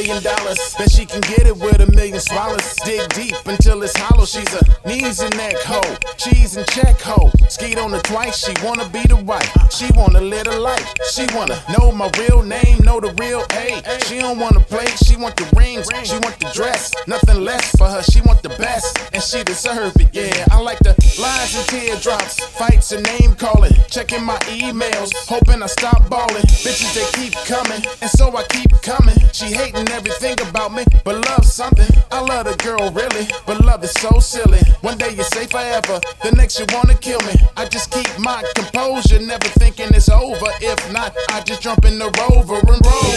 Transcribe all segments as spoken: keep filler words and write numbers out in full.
million dollars. Bet she can get it with a million swallows. Dig deep until it's hollow. She's a knees and neck hoe, cheese and check hoe. Skeet on her twice, she wanna be the wife. She wanna live a life. She wanna know my real name, know the real A. She don't wanna play, she want the rings, she want the dress. Nothing less for her, she want the best, and she deserve it, yeah. I like the lies and teardrops, fights and name calling, checking my emails, hoping I stop balling. Bitches, they keep coming, and so I keep coming. She hating everything about me, but love something. I love the girl really, but love is so silly. One day you say forever, the next you wanna kill me. I just keep my composure, never thinking it's over. If not, I just jump in the Rover and roll.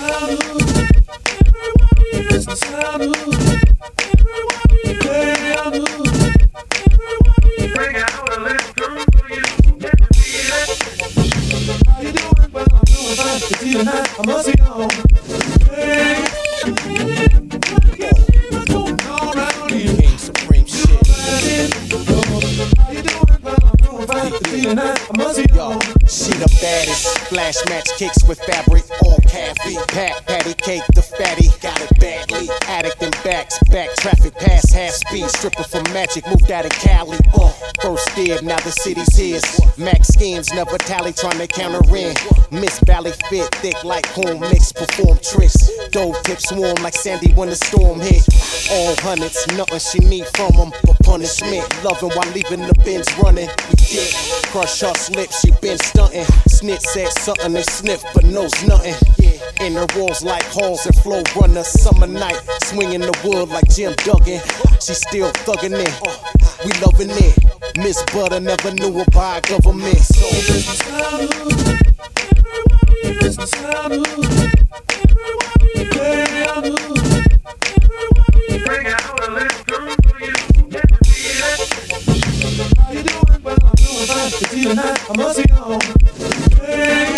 It's the sound of bring out a little girl for you. How you doing? Well, I'm doing fine. It's either night, I must be home. Hey, what's going on around here? King Supreme shit. How you doing? Well, I'm doing fine. It's either night, I must be home. She the baddest, flash match kicks with fabric, all caffy. Pat, patty cake, the fatty, got it badly. Addict and backs, back traffic, pass half speed. Stripper for magic, moved out of Cali. Uh, first dib, now the city's his. Max schemes, never tally, trying to counter in. Miss Valley fit, thick like corn mix, perform tricks. Dove tips swarm like Sandy when the storm hit. All hundreds, nothing she need from them but punishment. Loving while leaving the bins running. We did crush her slips, she been stunting. Snitch said something, they sniff but knows nothing. Inner walls like halls and flow runner. Summer night, swinging the wood like Jim Duggan. She still thugging it, we loving it. Miss Butter never knew about government. So it's the sound of, it's the sound of, bring out a little girl for you. How you doing? Well, I'm doing fine. It's either night, I must be home. Hey,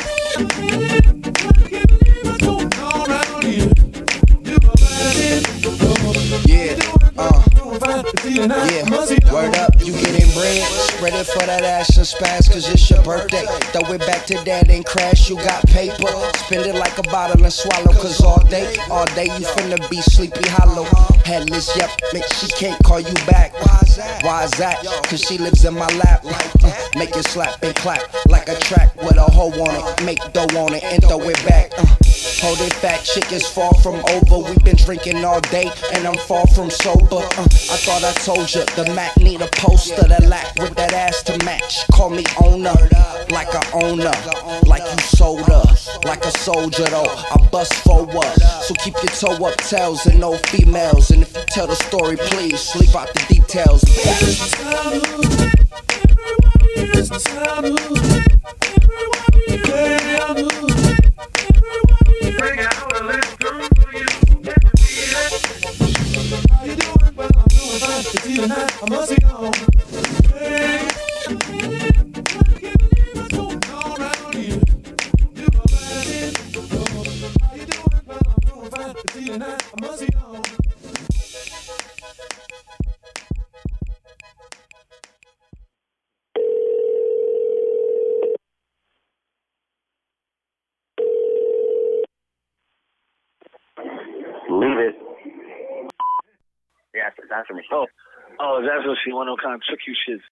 what's going on around here? You a bad bitch. Yeah, uh, yeah, word up, you getting bread. Spread it for that ass and spaz, cause it's your birthday. Throw it back to dad and crash, you got paper. Spend it like a bottle and swallow, cause all day, all day you finna be sleepy hollow. Headless, yep, make she can't call you back. Why is that? Cause she lives in my lap. Uh, make it slap and clap like a track with a hoe on it. Make dough on it and throw it back. Uh, hold it back, chick is far from over. We been drinking all day and I'm far from sober. Uh, I thought I told you the Mac need a poster to lack with that ass to match. Call me owner, like a owner, like you sold her, like a soldier though. I bust forward, so keep your toe up tails and no females. And if you tell the story, please leave out the details. It's the sound of, it's the sound of, bring out a little girl for you. How you doing? Well, I'm doing fine. It's either night, I must be home. Hey, what's going on around here? You a bad bitch. How you doing? Well, I'm doing fine. It's either night, I must be home. Leave it. Yeah, that's for me. Oh, oh, that's what she want. No kind of trick you shit.